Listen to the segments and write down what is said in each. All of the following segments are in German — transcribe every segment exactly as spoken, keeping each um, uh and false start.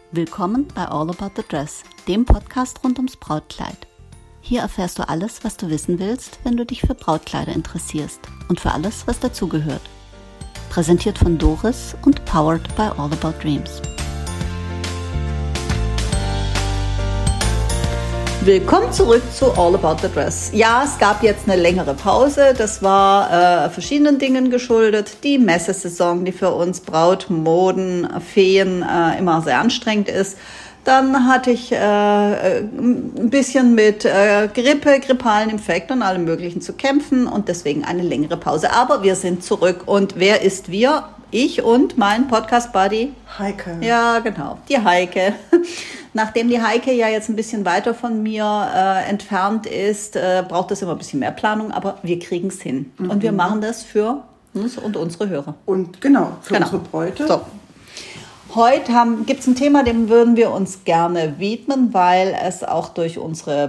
Willkommen bei All About the Dress, dem Podcast rund ums Brautkleid. Hier erfährst du alles, was du wissen willst, wenn du dich für Brautkleider interessierst und für alles, was dazugehört. Präsentiert von Doris und powered by All About Dreams. Willkommen zurück zu All About the Dress. Ja, es gab jetzt eine längere Pause. Das war äh, verschiedenen Dingen geschuldet. Die Messesaison, die für uns Brautmoden, Feen äh, immer sehr anstrengend ist. Dann hatte ich äh, ein bisschen mit äh, Grippe, grippalen Infekten und allem Möglichen zu kämpfen und deswegen eine längere Pause. Aber wir sind zurück. Und wer ist wir? Ich und mein Podcast-Buddy Heike. Ja, genau, die Heike. Nachdem die Heike ja jetzt ein bisschen weiter von mir äh, entfernt ist, äh, braucht es immer ein bisschen mehr Planung, aber wir kriegen es hin. Mhm. Und wir machen das für uns und unsere Hörer. Und genau, für genau. unsere Bräute. So. Heute gibt es ein Thema, dem würden wir uns gerne widmen, weil es auch durch unsere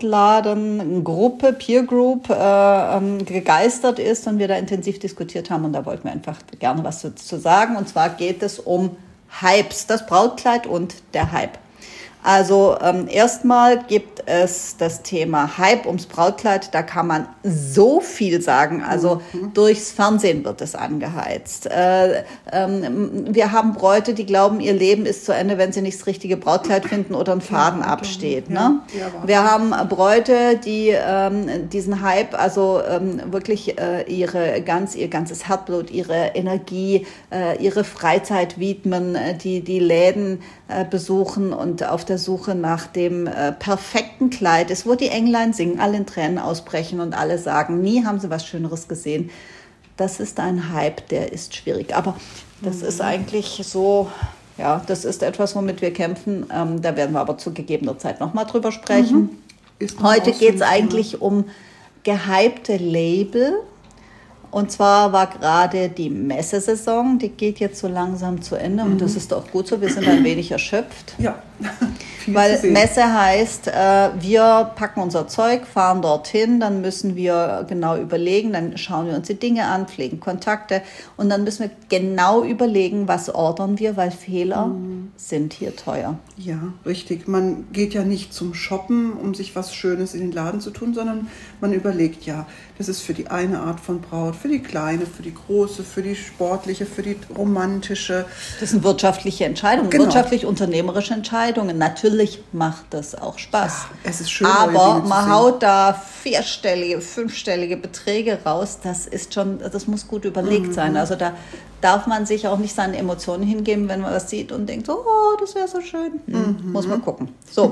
Brautladen-Gruppe, Peer Group, äh, gegeistert ist und wir da intensiv diskutiert haben. Und da wollten wir einfach gerne was dazu sagen. Und zwar geht es um Hypes, das Brautkleid und der Hype. Also ähm, erstmal gibt es das Thema Hype ums Brautkleid, da kann man so viel sagen, also mhm. durchs Fernsehen wird es angeheizt. Äh, ähm, wir haben Bräute, die glauben, ihr Leben ist zu Ende, wenn sie nicht das richtige Brautkleid finden oder ein Faden ja, absteht. Ja, ne? Ja, wir haben Bräute, die ähm, diesen Hype, also ähm, wirklich äh, ihre ganz, ihr ganzes Herzblut, ihre Energie, äh, ihre Freizeit widmen, äh, die die Läden äh, besuchen und auf der Suche nach dem äh, perfekten Kleid ist, wo die Englein singen, alle in Tränen ausbrechen und alle sagen, nie haben sie was Schöneres gesehen. Das ist ein Hype, der ist schwierig. Aber das mhm. ist eigentlich so, ja, das ist etwas, womit wir kämpfen. Ähm, da werden wir aber zu gegebener Zeit nochmal drüber sprechen. Mhm. Heute geht es eigentlich um gehypte Label. Und zwar war gerade die Messesaison, die geht jetzt so langsam zu Ende und das ist auch gut so, wir sind ein wenig erschöpft. Ja. Weil Messe heißt, äh, wir packen unser Zeug, fahren dorthin, dann müssen wir genau überlegen, dann schauen wir uns die Dinge an, pflegen Kontakte und dann müssen wir genau überlegen, was ordern wir, weil Fehler mhm. sind hier teuer. Ja, richtig. Man geht ja nicht zum Shoppen, um sich was Schönes in den Laden zu tun, sondern man überlegt ja, das ist für die eine Art von Braut, für die kleine, für die große, für die sportliche, für die romantische. Das sind wirtschaftliche Entscheidungen, genau. wirtschaftlich-unternehmerische Entscheidungen. Natürlich macht das auch Spaß. Ja, es ist schön, aber man haut da vierstellige, fünfstellige Beträge raus. Das ist schon, das muss gut überlegt mhm. sein. Also da darf man sich auch nicht seinen Emotionen hingeben, wenn man was sieht und denkt, oh, das wäre so schön. Mhm. Muss man gucken. So,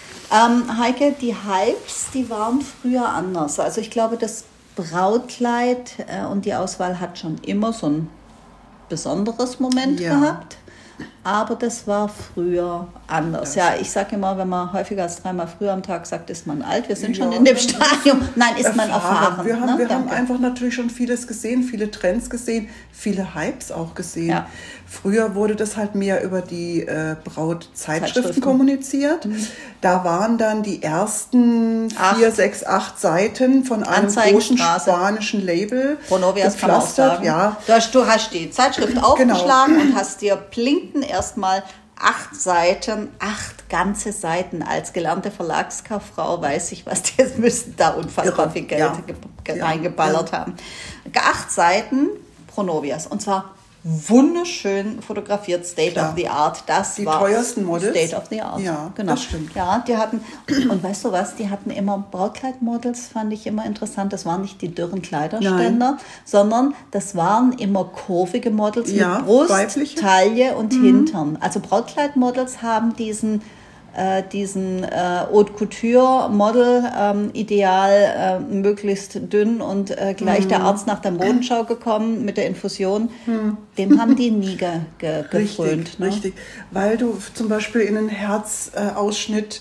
ähm, Heike, die Hypes, die waren früher anders. Also ich glaube, das Brautkleid äh, und die Auswahl hat schon immer so ein besonderes Moment ja. gehabt. Aber das war früher anders. Das ja, ich sage immer, wenn man häufiger als dreimal früher am Tag sagt, ist man alt. Wir sind ja, schon in dem Stadium. Nein, ist erfahren. man erfahren. Wir, haben, ne? wir haben einfach natürlich schon vieles gesehen, viele Trends gesehen, viele Hypes auch gesehen. Ja. Früher wurde das halt mehr über die äh, Brautzeitschriften kommuniziert. Mhm. Da waren dann die ersten acht. vier, sechs, acht Seiten von einem großen spanischen Label Pronovias kann man auch sagen. Ja. Du, hast, du hast die Zeitschrift aufgeschlagen genau. und hast dir Plinken erstmal acht Seiten, acht ganze Seiten. Als gelernte Verlagskauffrau weiß ich, was die müssen da unfassbar ja. viel Geld ja. ge- reingeballert ja. haben. Acht Seiten Pronovias und zwar wunderschön fotografiert, State Klar. of the Art. Das die war teuersten Models. State of the Art. Ja, genau. Das stimmt. Ja, die hatten, und weißt du was, die hatten immer Brautkleidmodels, fand ich immer interessant. Das waren nicht die dürren Kleiderständer, Nein. sondern das waren immer kurvige Models ja, mit Brust, weibliche. Taille und mhm. Hintern. Also Brautkleidmodels haben diesen äh, diesen äh, Haute Couture Model ähm, ideal äh, möglichst dünn und äh, gleich mhm. der Arzt nach der Modenschau gekommen mit der Infusion, mhm. dem haben die nie ge, ge, gefrönt. Richtig, ne? richtig, weil du zum Beispiel in einen Herzausschnitt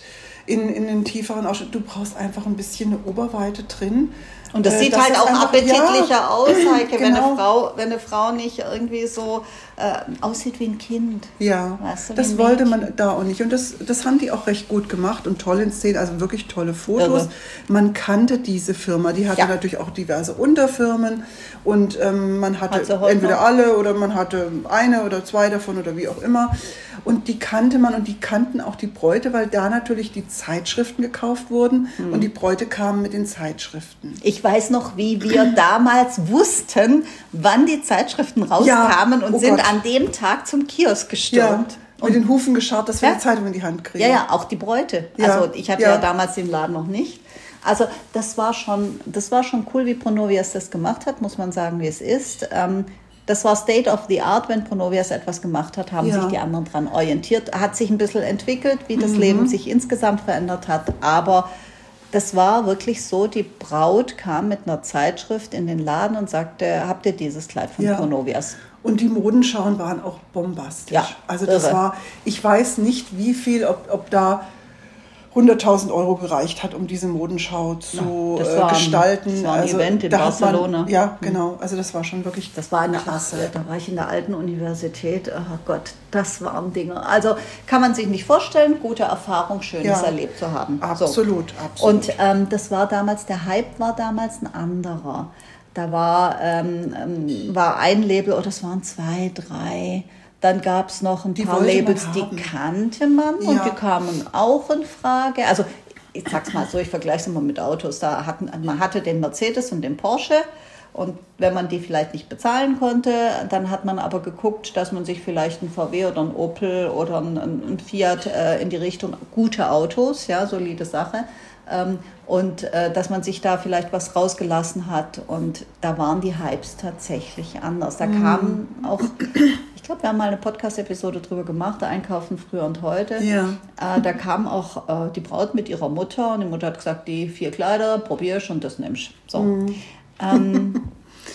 in, in den tieferen Ausschnitt. Du brauchst einfach ein bisschen eine Oberweite drin. Und das äh, sieht das halt auch einfach, appetitlicher ja, aus, Heike, genau. wenn, eine Frau, wenn eine Frau nicht irgendwie so äh, aussieht wie ein Kind. Ja, weißt du, das wollte man da auch nicht. Und das, das haben die auch recht gut gemacht und toll in Szenen, also wirklich tolle Fotos. Irre. Man kannte diese Firma, die hatte ja. natürlich auch diverse Unterfirmen und ähm, man hatte Hat entweder alle oder man hatte eine oder zwei davon oder wie auch immer. Und die kannte man und die kannten auch die Bräute, weil da natürlich die Zeitschriften gekauft wurden hm. und die Bräute kamen mit den Zeitschriften. Ich weiß noch, wie wir damals wussten, wann die Zeitschriften rauskamen ja, und oh sind Gott. an dem Tag zum Kiosk gestürmt. Ja, und mit den Hufen geschaut, dass wir ja. die Zeitung in die Hand kriegen. Ja, ja, auch die Bräute. Ja. Also ich hatte ja. ja damals den Laden noch nicht. Also das war schon, das war schon cool, wie Pronovias das gemacht hat, muss man sagen, wie es ist. Ähm, Das war State of the Art, wenn Pronovias etwas gemacht hat, haben ja. sich die anderen dran orientiert. Hat sich ein bisschen entwickelt, wie das mhm. Leben sich insgesamt verändert hat. Aber das war wirklich so, die Braut kam mit einer Zeitschrift in den Laden und sagte, habt ihr dieses Kleid von ja. Pronovias? Und die Modenschauen waren auch bombastisch. Ja, also das irre. war, ich weiß nicht, wie viel, ob, ob da hunderttausend Euro gereicht hat, um diese Modenschau zu ja, war gestalten. Ein, das war ein also, Event in Barcelona. Man, ja, genau. Also das war schon wirklich Das war eine klasse. Ach, da war ich in der alten Universität. Oh Gott, das waren Dinge. Also kann man sich nicht vorstellen, gute Erfahrung, Schönes ja, erlebt zu haben. Absolut, so. absolut. Und ähm, das war damals, der Hype war damals ein anderer. Da war, ähm, war ein Label, oder es waren zwei, drei. Dann gab es noch ein die paar Labels, die kannte man ja. und die kamen auch in Frage. Also ich sag's mal so, ich vergleiche es immer mit Autos. Da hatten, man hatte den Mercedes und den Porsche und wenn man die vielleicht nicht bezahlen konnte, dann hat man aber geguckt, dass man sich vielleicht ein V W oder ein Opel oder ein, ein Fiat äh, in die Richtung, gute Autos, ja, solide Sache, ähm, und äh, dass man sich da vielleicht was rausgelassen hat und da waren die Hypes tatsächlich anders. Da mhm. kamen auch... Ich glaube, wir haben mal eine Podcast-Episode drüber gemacht, Einkaufen früher und heute. Ja. Äh, da kam auch äh, die Braut mit ihrer Mutter und die Mutter hat gesagt, die vier Kleider probierst und das nimmst. So. Mhm. Ähm,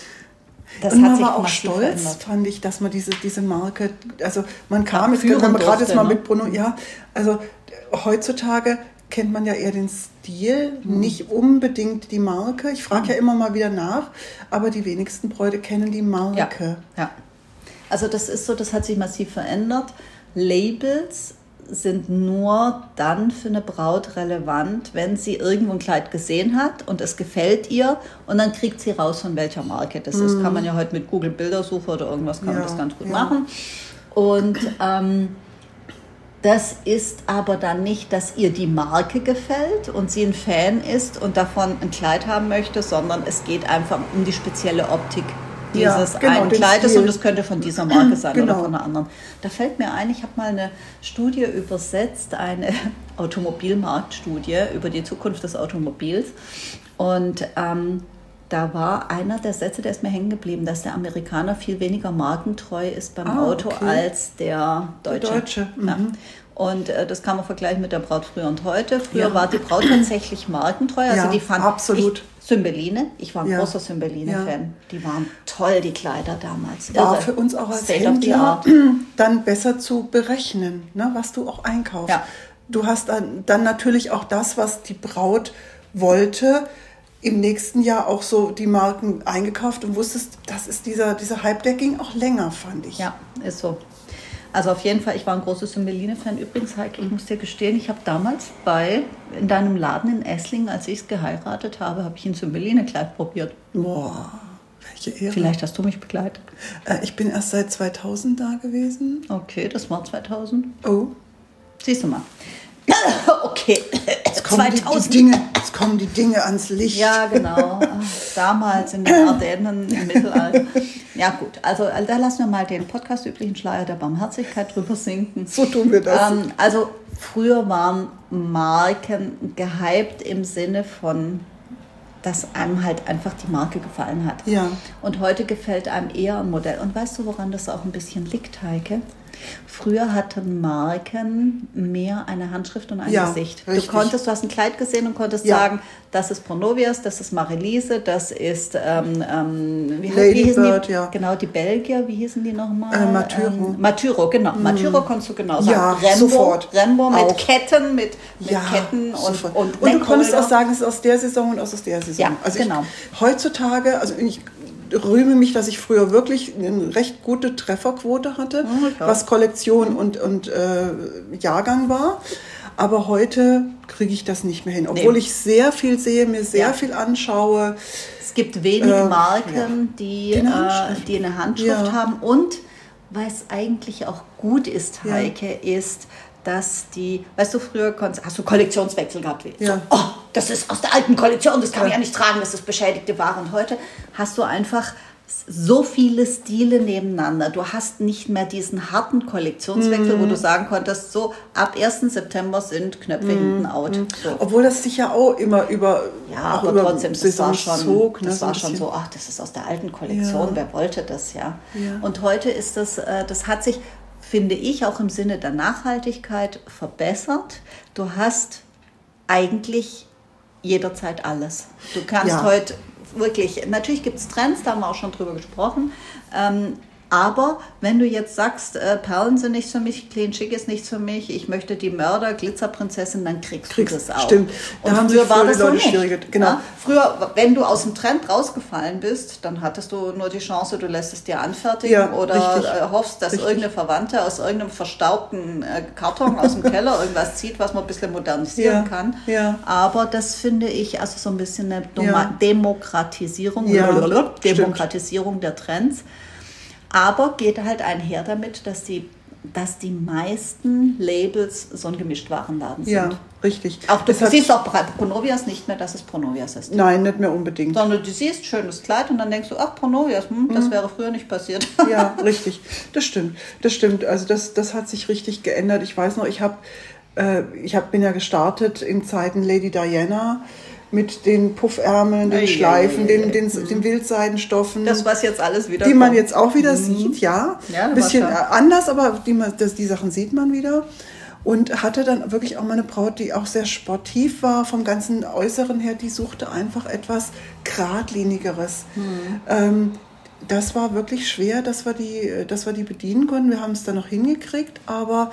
das und man hat sich war auch stolz, verändert. Fand ich, dass man diese, diese Marke, also man kam, ja, jetzt, wenn man gerade jetzt mal ne? mit Bruno, ja, also heutzutage kennt man ja eher den Stil, mhm. nicht unbedingt die Marke. Ich frage mhm. ja immer mal wieder nach, aber die wenigsten Bräute kennen die Marke. Ja, ja. Also das ist so, das hat sich massiv verändert. Labels sind nur dann für eine Braut relevant, wenn sie irgendwo ein Kleid gesehen hat und es gefällt ihr und dann kriegt sie raus, von welcher Marke das mm. ist. Kann man ja heute mit Google Bildersuche oder irgendwas kann ja, man das ganz gut ja. machen. Und ähm, das ist aber dann nicht, dass ihr die Marke gefällt und sie ein Fan ist und davon ein Kleid haben möchte, sondern es geht einfach um die spezielle Optik dieses ja, genau, einen Kleides und das könnte von dieser Marke sein genau. oder von einer anderen. Da fällt mir ein, ich habe mal eine Studie übersetzt, eine Automobilmarktstudie über die Zukunft des Automobils und ähm, da war einer der Sätze, der ist mir hängen geblieben, dass der Amerikaner viel weniger markentreu ist beim ah, Auto okay. als der Deutsche. Der Deutsche. Mhm. Ja. Und äh, das kann man vergleichen mit der Braut früher und heute. Früher ja. war die Braut tatsächlich markentreu, also ja, die fand absolut. Ich, Cymbeline, ich war ein ja. großer Cymbeline-Fan. Ja. Die waren toll, die Kleider damals. War Irre. Für uns auch als State Händler dann besser zu berechnen, ne, was du auch einkaufst. Ja. Du hast dann, dann natürlich auch das, was die Braut wollte, im nächsten Jahr auch so die Marken eingekauft und wusstest, das ist dieser, dieser Hype, der ging auch länger, fand ich. Ja, ist so. Also auf jeden Fall, ich war ein großer Cymbeline-Fan. Übrigens, Heike, ich muss dir gestehen, ich habe damals bei, in deinem Laden in Esslingen, als ich es geheiratet habe, habe ich ein Cymbeline-Kleid probiert. Boah, welche Ehre. Vielleicht hast du mich begleitet. Äh, ich bin erst seit zweitausend da gewesen. Okay, das war zweitausend. Oh. Siehst du mal. Okay, jetzt kommen zweitausend. Die, die Dinge, jetzt kommen die Dinge ans Licht. Ja, genau. Damals in den Ardennen im Mittelalter. Ja gut, also da lassen wir mal den podcast-üblichen Schleier der Barmherzigkeit drüber sinken. So tun wir das. Ähm, also früher waren Marken gehypt im Sinne von, dass einem halt einfach die Marke gefallen hat. Ja. Und heute gefällt einem eher ein Modell. Und weißt du, woran das auch ein bisschen liegt, Heike? Früher hatten Marken mehr eine Handschrift und ein ja, Gesicht. Richtig. Du konntest, du hast ein Kleid gesehen und konntest ja. sagen, das ist Pronovias, das ist Marilise, das ist ähm, ähm, wie, Lady wie hießen Bird, die? Ja. Genau, die Belgier, wie hießen die nochmal? Äh, Maturo. Ähm, Maturo, genau. Mm. Maturo konntest du genau sagen. Ja, Rembo, sofort. Rembo mit auch. Ketten, mit, mit ja, Ketten und, und, und, und du konntest auch sagen, es ist aus der Saison und aus der Saison. Ja, also genau. Ich, heutzutage, also ich rühme mich, dass ich früher wirklich eine recht gute Trefferquote hatte, okay. was Kollektion und, und äh, Jahrgang war. Aber heute kriege ich das nicht mehr hin, obwohl nee. ich sehr viel sehe, mir sehr ja. viel anschaue. Es gibt wenig äh, Marken, ja. die, die, eine äh, die eine Handschrift ja. haben. Und was eigentlich auch gut ist, Heike, ja. ist, dass die, weißt du, früher konntest, hast du Kollektionswechsel gehabt. Wie, ja. so, oh, das ist aus der alten Kollektion, das kann man ja nicht tragen, das ist beschädigte Ware. Und heute hast du einfach so viele Stile nebeneinander. Du hast nicht mehr diesen harten Kollektionswechsel, mm. wo du sagen konntest, so ab ersten September sind Knöpfe mm. hinten out. So. Obwohl das sich ja auch immer über Ja, aber über trotzdem, das war schon, zog, ne, das war schon so, ach, das ist aus der alten Kollektion, ja. wer wollte das, ja? ja. Und heute ist das, das hat sich, finde ich, auch im Sinne der Nachhaltigkeit verbessert. Du hast eigentlich jederzeit alles. Du kannst ja. heute wirklich, natürlich gibt es Trends, da haben wir auch schon drüber gesprochen, ähm, aber wenn du jetzt sagst, äh, Perlen sind nichts für mich, Clean Chic ist nichts für mich, ich möchte die Mörder, Glitzerprinzessin, dann kriegst, kriegst du das auch. Stimmt. Und da früher war das so nicht. Genau. Ja? Früher, wenn du aus dem Trend rausgefallen bist, dann hattest du nur die Chance, du lässt es dir anfertigen ja, oder äh, hoffst, dass richtig. irgendeine Verwandte aus irgendeinem verstaubten äh, Karton aus dem Keller irgendwas zieht, was man ein bisschen modernisieren ja. kann. Ja. Aber das finde ich also so ein bisschen eine Doma- ja. Demokratisierung, ja. Demokratisierung Stimmt. der Trends. Aber geht halt einher damit, dass die, dass die meisten Labels so ein Gemischtwarenladen sind. Ja, richtig. Auch du siehst auch Pronovias nicht mehr, dass es Pronovias ist. Nein, nicht mehr unbedingt. Sondern du siehst schönes Kleid und dann denkst du, ach, Pronovias, hm, das mhm. wäre früher nicht passiert. Ja, richtig. Das stimmt. Das stimmt. Also das, das hat sich richtig geändert. Ich weiß noch, ich habe, äh, ich hab, bin ja gestartet in Zeiten Lady Diana. Mit den Puffärmeln, den ei, Schleifen, ei, ei, den, den, mhm. den Wildseidenstoffen. Das, was jetzt alles wieder Die kommt. man jetzt auch wieder mhm. sieht, ja. ja ein bisschen anders, aber die, das, die Sachen sieht man wieder. Und hatte dann wirklich auch meine Braut, die auch sehr sportiv war, vom ganzen Äußeren her, die suchte einfach etwas Geradlinigeres. Mhm. Ähm, das war wirklich schwer, dass wir die, dass wir die bedienen konnten. Wir haben es dann noch hingekriegt, aber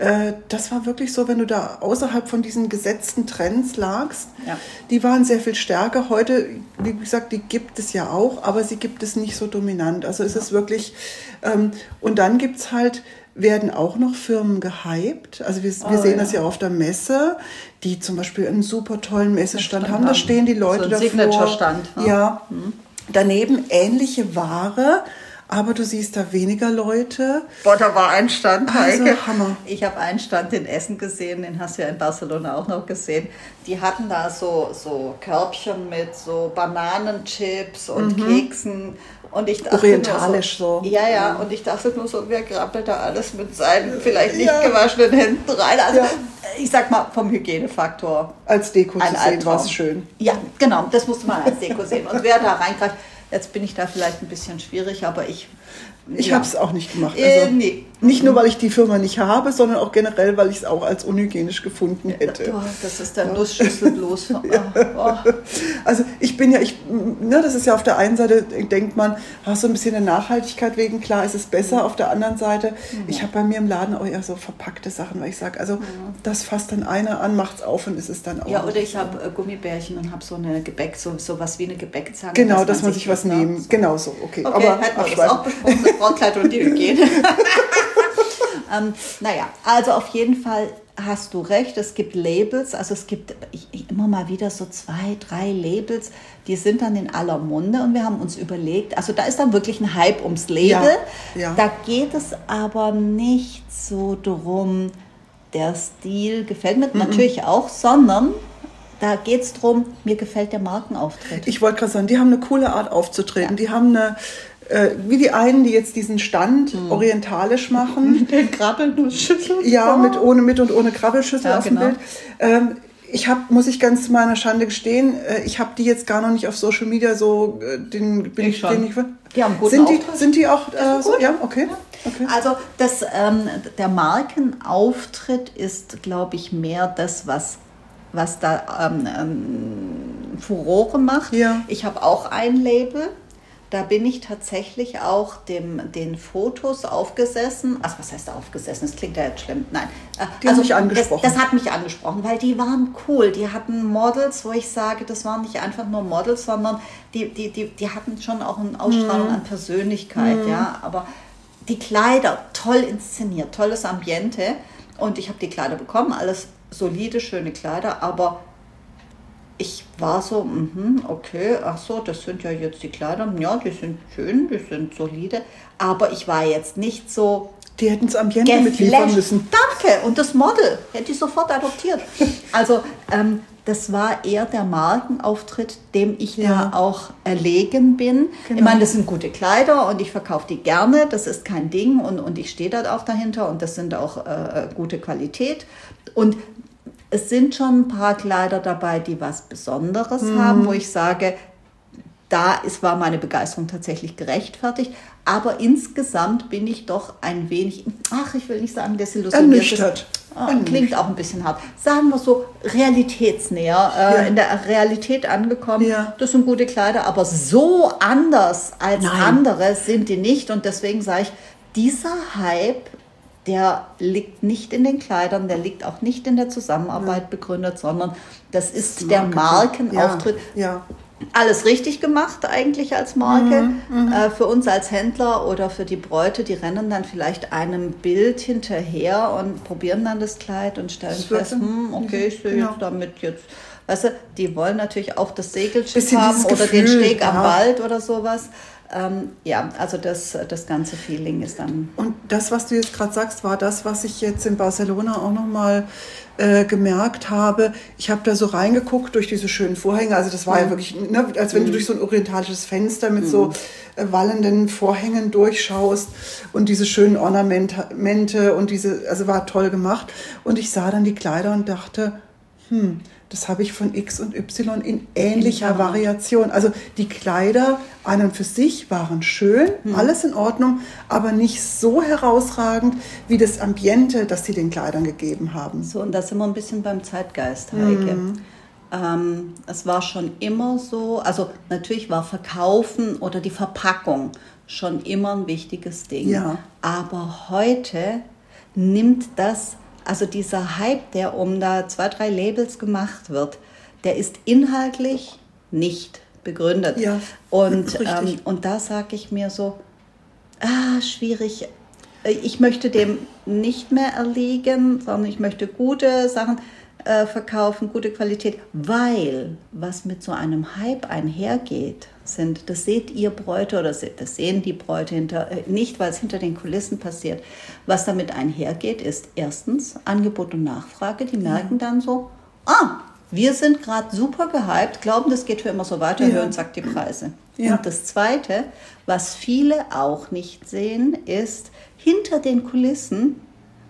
das war wirklich so, wenn du da außerhalb von diesen gesetzten Trends lagst, ja. die waren sehr viel stärker. Heute, wie gesagt, die gibt es ja auch, aber sie gibt es nicht so dominant. Also es ist wirklich, ähm, und dann gibt es halt, werden auch noch Firmen gehypt. Also wir, wir oh, sehen ja. das ja auf der Messe, die zum Beispiel einen super tollen Messestand haben. Da stehen die Leute so ein davor. Signature-Stand. Ne? Ja, hm. daneben ähnliche Ware. Aber du siehst da weniger Leute. Boah, da war ein Stand, Heike. Also, Hammer. Ich habe einen Stand in Essen gesehen, den hast du ja in Barcelona auch noch gesehen. Die hatten da so, so Körbchen mit so Bananenchips und mhm. Keksen. Und ich dachte orientalisch so, so. Ja, ja, und ich dachte nur so, wer grabbelt da alles mit seinen vielleicht nicht ja. gewaschenen Händen rein? Also ja. ich sag mal, vom Hygienefaktor. Als Deko zu sehen war es schön. Ja, genau, das musste man als Deko sehen. Und wer da reingreift, jetzt bin ich da vielleicht ein bisschen schwierig, aber ich... Ich ja. habe es auch nicht gemacht. Also äh, nee. Nicht nur, weil ich die Firma nicht habe, sondern auch generell, weil ich es auch als unhygienisch gefunden hätte. Oh, das ist der ja. Nussschüssel bloß. Oh, oh. Also ich bin ja, ich, ne, das ist ja auf der einen Seite, denkt man, hast so ein bisschen eine Nachhaltigkeit wegen, klar ist es besser. Mhm. Auf der anderen Seite, mhm. ich habe bei mir im Laden auch eher so verpackte Sachen, weil ich sage, also mhm. das fasst dann einer an, macht es auf und ist es dann auch. Ja, oder ich habe äh, Gummibärchen und habe so eine Gebäck, so, so was wie eine Gebäckzange. Genau, dass man sich was nehmen. So. Genau so, okay. Okay, aber hätten wir das auch besprochen, das Brautkleid und die Hygiene. ähm, naja, also auf jeden Fall hast du recht, es gibt Labels, also es gibt ich, ich, immer mal wieder so zwei, drei Labels, die sind dann in aller Munde und wir haben uns überlegt, also da ist dann wirklich ein Hype ums Label, ja, ja. da geht es aber nicht so drum, der Stil gefällt mir, mhm. natürlich auch, sondern da geht es darum, mir gefällt der Markenauftritt. Ich wollte gerade sagen, die haben eine coole Art aufzutreten, ja. die haben eine Äh, wie die einen, die jetzt diesen Stand hm. orientalisch machen. Mit den Krabbelnussschüsseln. Ja, mit, ohne, mit und ohne Krabbelschüssel ja, auf dem genau. Bild. Ähm, ich habe, muss ich ganz zu meiner Schande gestehen, ich habe die jetzt gar noch nicht auf Social Media so, den bin ich, ich den ich, die haben guten sind die, sind die auch äh, so? Ja, okay. Ja. okay. Also das, ähm, der Markenauftritt ist, glaube ich, mehr das, was, was da ähm, ähm, Furore macht. Ja. Ich habe auch ein Label. Da bin ich tatsächlich auch dem, den Fotos aufgesessen. Also was heißt aufgesessen? Das klingt ja jetzt schlimm. Nein. Die also, haben mich angesprochen. Das, das hat mich angesprochen, weil die waren cool. Die hatten Models, wo ich sage, das waren nicht einfach nur Models, sondern die, die, die, die hatten schon auch eine Ausstrahlung mhm. an Persönlichkeit. Mhm. Ja? Aber die Kleider, toll inszeniert, tolles Ambiente. Und ich habe die Kleider bekommen, alles solide, schöne Kleider, aber ich war so, mh, okay, ach so, das sind ja jetzt die Kleider, ja, die sind schön, die sind solide, aber ich war jetzt nicht so Die hätten das Ambiente mitliefern müssen. Danke, und das Model hätte ich sofort adoptiert. Also ähm, das war eher der Markenauftritt, dem ich ja. da auch erlegen bin. Genau. Ich meine, das sind gute Kleider und ich verkaufe die gerne, das ist kein Ding und, und ich stehe da auch dahinter und das sind auch äh, gute Qualität. Und es sind schon ein paar Kleider dabei, die was Besonderes mhm. haben, wo ich sage, da ist, war meine Begeisterung tatsächlich gerechtfertigt. Aber insgesamt bin ich doch ein wenig, ach, ich will nicht sagen desillusioniert. Ernüchtert. Ah, klingt auch ein bisschen hart. Sagen wir so, realitätsnäher, äh, ja. in der Realität angekommen. Ja. Das sind gute Kleider, aber so anders als Nein. andere sind die nicht. Und deswegen sage ich, dieser Hype, der liegt nicht in den Kleidern, der liegt auch nicht in der Zusammenarbeit ja. begründet, sondern das ist das der Markenauftritt. Ja. Ja. Alles richtig gemacht eigentlich als Marke. Mhm, äh, für uns als Händler oder für die Bräute, die rennen dann vielleicht einem Bild hinterher und probieren dann das Kleid und stellen fest, hm, okay, ich sehe genau. jetzt damit jetzt, weißt du, die wollen natürlich auch das Segelschiff haben oder Gefühl, den Steg ja. am Wald oder sowas. Ähm, ja, also das, das ganze Feeling ist dann... Und das, was du jetzt gerade sagst, war das, was ich jetzt in Barcelona auch nochmal äh, gemerkt habe. Ich habe da so reingeguckt durch diese schönen Vorhänge. Also das war mhm. ja wirklich, ne, als wenn mhm. du durch so ein orientalisches Fenster mit mhm. so äh, wallenden Vorhängen durchschaust und diese schönen Ornamente und diese, also war toll gemacht. Und ich sah dann die Kleider und dachte, hm, das habe ich von X und Y in ähnlicher in Variation. Also die Kleider an und für sich waren schön, hm. alles in Ordnung, aber nicht so herausragend wie das Ambiente, das sie den Kleidern gegeben haben. So, und da sind wir ein bisschen beim Zeitgeist, Heike. Hm. Ähm, es war schon immer so, also natürlich war Verkaufen oder die Verpackung schon immer ein wichtiges Ding. Ja. Aber heute nimmt das... Also dieser Hype, der um da zwei, drei Labels gemacht wird, der ist inhaltlich nicht begründet. Ja, und, ähm, und da sage ich mir so, ah, schwierig. Ich möchte dem nicht mehr erliegen, sondern ich möchte gute Sachen äh, verkaufen, gute Qualität. Weil, was mit so einem Hype einhergeht, sind, das seht ihr Bräute oder das sehen die Bräute hinter, nicht, weil es hinter den Kulissen passiert. Was damit einhergeht, ist erstens Angebot und Nachfrage. Die merken ja. dann so, ah, wir sind gerade super gehypt, glauben, das geht für immer so weiter, ja. hören, sagt die Preise. Ja. Und das Zweite, was viele auch nicht sehen, ist, hinter den Kulissen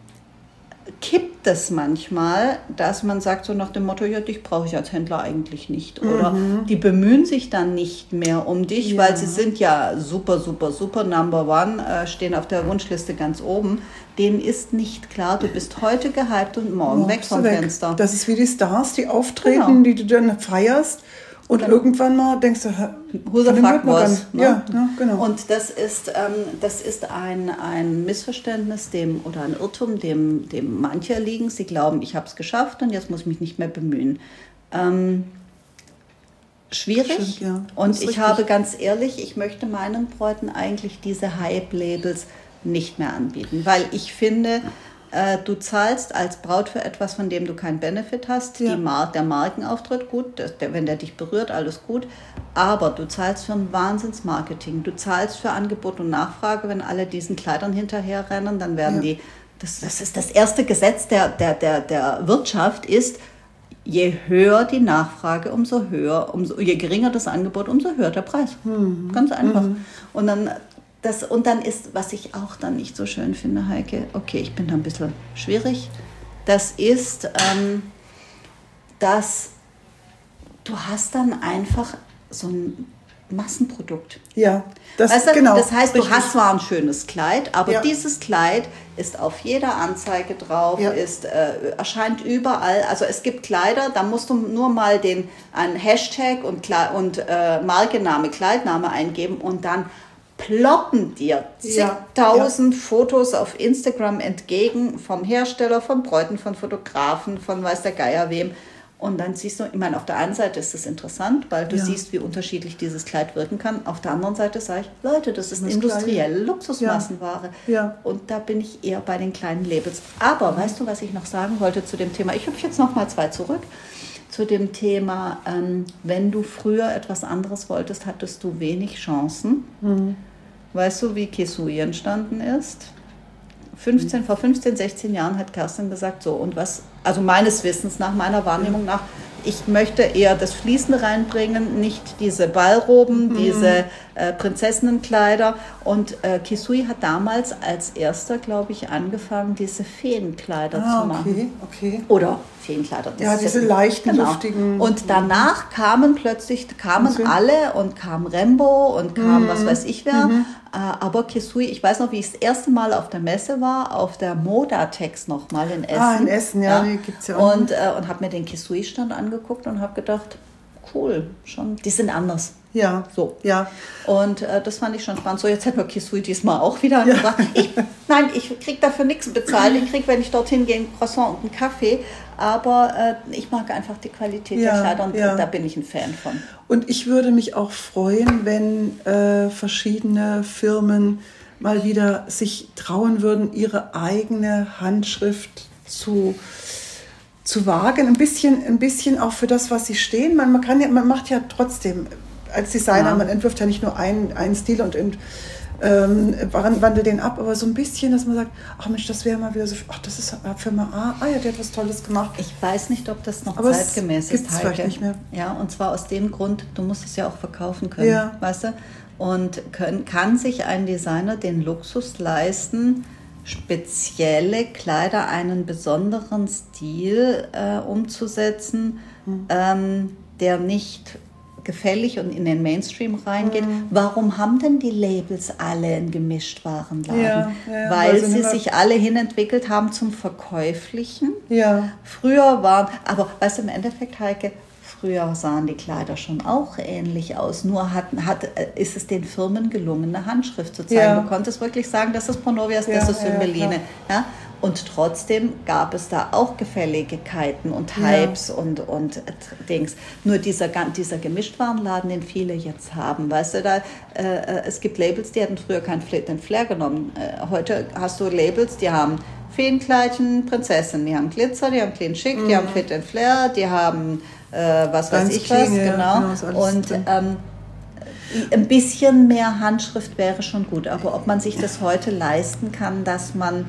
kippt es manchmal, dass man sagt so nach dem Motto, ja, dich brauche ich als Händler eigentlich nicht. Oder mhm. die bemühen sich dann nicht mehr um dich, ja. weil sie sind ja super, super, super Number One, äh, stehen auf der Wunschliste ganz oben. Denen ist nicht klar, du bist heute gehypt und morgen oh, weg vom weg. Fenster. Das ist wie die Stars, die auftreten, genau. die du dann feierst. Und genau. irgendwann mal denkst du, who the fuck was? Ne? Ja, ja, genau. Und das ist, ähm, das ist ein, ein Missverständnis dem, oder ein Irrtum, dem, dem manche erliegen. Sie glauben, ich habe es geschafft und jetzt muss ich mich nicht mehr bemühen. Ähm, schwierig. Stimmt, ja. Und ich richtig. habe ganz ehrlich, ich möchte meinen Bräuten eigentlich diese Hype-Labels nicht mehr anbieten, weil ich finde, du zahlst als Braut für etwas, von dem du keinen Benefit hast. Ja. Die Mar- der Markenauftritt, gut, der, wenn der dich berührt, alles gut. Aber du zahlst für ein Wahnsinnsmarketing. Du zahlst für Angebot und Nachfrage. Wenn alle diesen Kleidern hinterherrennen, dann werden ja. die... Das, das ist das erste Gesetz der, der, der, der Wirtschaft ist, je höher die Nachfrage, umso höher, umso, je geringer das Angebot, umso höher der Preis. Mhm. Ganz einfach. Mhm. Und dann... Das, und dann ist, was ich auch dann nicht so schön finde, Heike, okay, ich bin da ein bisschen schwierig, das ist, ähm, dass du hast dann einfach so ein Massenprodukt. Ja, das weißt du, genau. Das heißt, richtig. du hast zwar ein schönes Kleid, aber ja. dieses Kleid ist auf jeder Anzeige drauf, ja. ist, äh, erscheint überall. Also es gibt Kleider, da musst du nur mal den einen Hashtag und, und äh, Markenname, Kleidname eingeben und dann ploppen dir zigtausend ja. ja. Fotos auf Instagram entgegen vom Hersteller, von Bräuten, von Fotografen, von weiß der Geier wem. Und dann siehst du, ich meine, auf der einen Seite ist das interessant, weil du ja. siehst, wie unterschiedlich dieses Kleid wirken kann. Auf der anderen Seite sage ich, Leute, das ist das industrielle Luxusmassenware. Ja. Ja. Und da bin ich eher bei den kleinen Labels. Aber mhm. weißt du, was ich noch sagen wollte zu dem Thema? Ich hüpfe jetzt noch mal zwei zurück. Zu dem Thema, ähm, wenn du früher etwas anderes wolltest, hattest du wenig Chancen. Mhm. Weißt du, wie Kesui entstanden ist? fünfzehn, vor fünfzehn, sechzehn Jahren hat Kerstin gesagt, so und was, also meines Wissens nach, meiner Wahrnehmung nach, ich möchte eher das Fließende reinbringen, nicht diese Ballroben, mhm. diese äh, Prinzessinnenkleider. Und äh, Kesui hat damals als erster, glaube ich, angefangen, diese Feenkleider ah, zu machen. Okay, okay. Oder Feenkleider. Das ja, diese leichten, genau. luftigen. Und danach kamen plötzlich, kamen okay. alle und kam Rembo und kam mhm. was weiß ich wer. Mhm. Aber Kesui, ich weiß noch, wie ich das erste Mal auf der Messe war, auf der Modatex nochmal in Essen. Ah, in Essen, ja, ja. Die gibt's ja auch. Und, äh, und habe mir den Kesui-Stand angeguckt und habe gedacht, cool, schon, die sind anders. Ja, so. Ja. Und äh, das fand ich schon spannend. So, jetzt hätten wir Kesui diesmal auch wieder angebracht. Ja. Ich, nein, ich kriege dafür nichts bezahlt. Ich kriege, wenn ich dorthin gehe, ein Croissant und einen Kaffee. Aber äh, ich mag einfach die Qualität ja, der Kleider und ja. da bin ich ein Fan von. Und ich würde mich auch freuen, wenn äh, verschiedene Firmen mal wieder sich trauen würden, ihre eigene Handschrift zu zu wagen, ein bisschen, ein bisschen auch für das, was sie stehen. Man, man, kann ja, man macht ja trotzdem als Designer, ja. man entwirft ja nicht nur einen, einen Stil und ent, ähm, wandelt den ab, aber so ein bisschen, dass man sagt, ach Mensch, das wäre mal wieder so, ach, das ist Firma A, ah ja, die hat was Tolles gemacht. Ich weiß nicht, ob das noch aber zeitgemäß ist, Heike. Vielleicht nicht mehr. Ja, und zwar aus dem Grund, du musst es ja auch verkaufen können, ja. weißt du? Und können, kann sich ein Designer den Luxus leisten, spezielle Kleider, einen besonderen Stil äh, umzusetzen, mhm. ähm, der nicht gefällig und in den Mainstream reingeht. Mhm. Warum haben denn die Labels alle einen Gemischtwarenladen? Ja, ja, weil also sie sich alle hinentwickelt haben zum Verkäuflichen. Ja. Früher waren, aber weißt du, im Endeffekt, Heike, früher sahen die Kleider schon auch ähnlich aus, nur hat, hat, ist es den Firmen gelungen, eine Handschrift zu zeigen. Ja. Du konntest wirklich sagen, das ist Pronovias, das ja, ist Cymbeline. Ja, ja? Und trotzdem gab es da auch Gefälligkeiten und Hypes ja. und, und Dings. Nur dieser, dieser Gemischtwarenladen, den viele jetzt haben, weißt du, da, äh, es gibt Labels, die hatten früher keinen Flair, den Flair genommen. Äh, heute hast du Labels, die haben Feenkleidchen, Prinzessin, die haben Glitzer, die haben clean schick, mhm. die haben Fit and Flair, die haben äh, was Ganz weiß ich clean, was, ja, genau. genau und ähm, ein bisschen mehr Handschrift wäre schon gut, aber ob man sich das heute leisten kann, dass man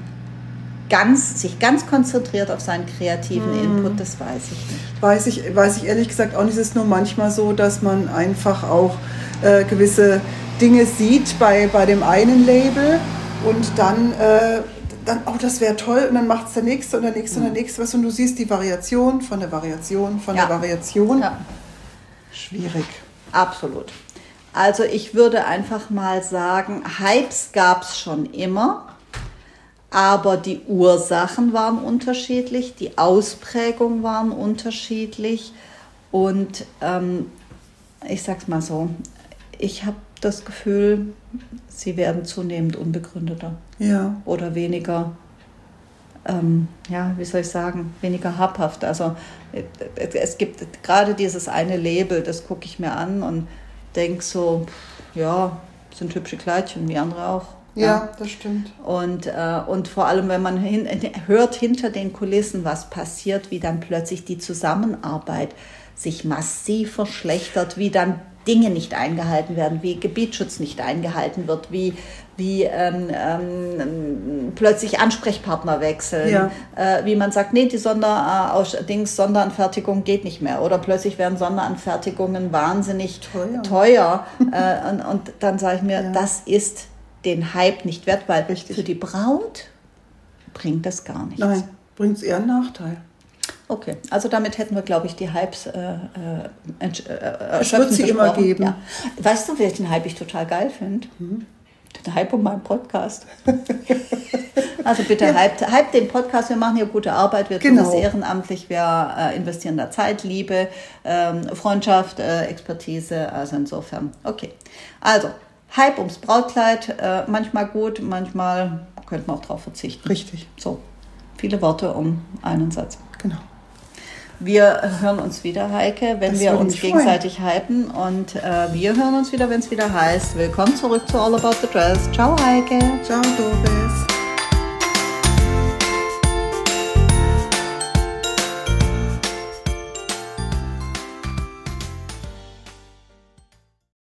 ganz, sich ganz konzentriert auf seinen kreativen hm. Input, das weiß ich nicht. Weiß ich, weiß ich ehrlich gesagt auch nicht. Es ist nur manchmal so, dass man einfach auch äh, gewisse Dinge sieht bei, bei dem einen Label und dann, äh, dann oh, das wäre toll und dann macht es der Nächste und der Nächste hm. und der Nächste was und du siehst die Variation von der Variation von ja. der Variation. Ja. Schwierig. Absolut. Also ich würde einfach mal sagen, Hypes gab es schon immer. Aber die Ursachen waren unterschiedlich, die Ausprägungen waren unterschiedlich und ähm, ich sag's mal so, ich habe das Gefühl, sie werden zunehmend unbegründeter ja. oder weniger, ähm, ja, wie soll ich sagen, weniger habhaft. Also es gibt gerade dieses eine Label, das gucke ich mir an und denke so, ja, sind hübsche Kleidchen, wie andere auch. Ja, ja, das stimmt. Und, äh, und vor allem, wenn man hin, hört hinter den Kulissen, was passiert, wie dann plötzlich die Zusammenarbeit sich massiv verschlechtert, wie dann Dinge nicht eingehalten werden, wie Gebietsschutz nicht eingehalten wird, wie, wie ähm, ähm, plötzlich Ansprechpartner wechseln, ja. äh, wie man sagt, nee, die Sonder, äh, Dings, Sonderanfertigung geht nicht mehr oder plötzlich werden Sonderanfertigungen wahnsinnig teuer, teuer. äh, und, und dann sage ich mir, ja. das ist den Hype nicht wert, weil Richtig. Für die Braut bringt das gar nichts. Nein, bringt es eher einen Nachteil. Okay, also damit hätten wir, glaube ich, die Hypes äh, äh, äh, es wird sie besprochen. Immer geben. Ja. Weißt du, welchen Hype ich total geil finde? Mhm. Den Hype um meinen Podcast. Also bitte ja. hype, hype den Podcast, wir machen hier gute Arbeit, wir tun genau. das ehrenamtlich, wir äh, investieren da Zeit, Liebe, ähm, Freundschaft, äh, Expertise, also insofern. Okay, also Hype ums Brautkleid, äh, manchmal gut, manchmal könnte man auch drauf verzichten. Richtig. So, viele Worte um einen Satz. Genau. Wir hören uns wieder, Heike, wenn das wir uns gegenseitig freuen. hypen. Und äh, wir hören uns wieder, wenn es wieder heißt, willkommen zurück zu All About the Dress. Ciao, Heike. Ciao, Doris.